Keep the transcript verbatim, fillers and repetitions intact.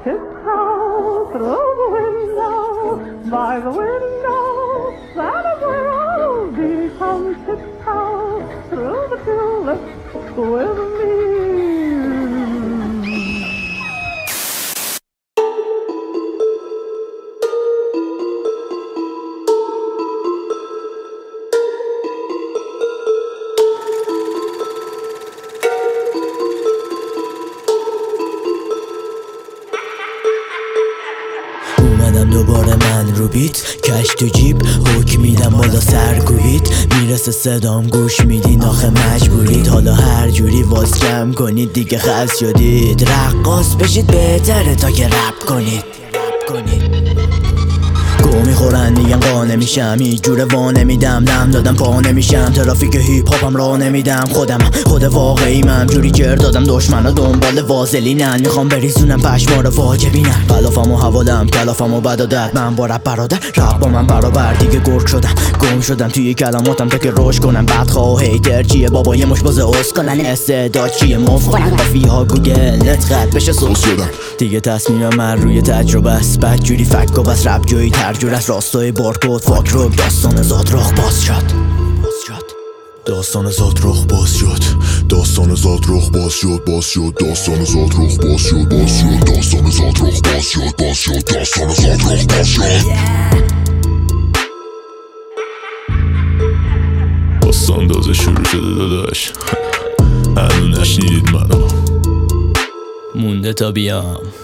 tiptoe through the window, by the window, that is where I'll be. Come tiptoe through the tulips with me. اومدم دوباره من رو بیت، کش تو جیب حکم میدم بالا سرکوبیت. میرسه صدام گوش میدین آخه مجبورید، حالا هر جوری واز کم کنید دیگه خست شدید. رقاص بشید بهتره تا که رپ کنید کنید گو میخورن میگن قا نمیشم، هیچ جوره وا نمیدم، دم دادم پا نمیشم، ترافیک هیپ هاپم را نمیدم. خودم خود واقعیمم، جوری جر دادم دشمنا دنبال وازلینن، میخوام بریزونم پشما رو واجبینن. غلافمو حوالم کلافمو بدادت، من با رپ برادر رپ با من برابر. دیگه گرگ شدم گم شدم توی کلماتم تا که روش کنم. بدخواه هیتر چیه بابا یه مش باز اسکنن، استعداد چیه مف کنن کافی ها گوگل نت خط بشه سوس شدم. دیگه تصمیمم من روی تجربه است، بد جوری فک و بس رپ جوی ترجور است. راستای بارکود فاک رو داستان زادرخ باز شد داستان زادرخ باز شد داستان زادرخ باز شد باز شد داستان زادرخ باز شد باز شد داستان زادرخ باز شد باز شد داستان زادرخ باز شد. داستان تازه شروع شده داداش، هنوز نشنیدید منو. مونده تا بیام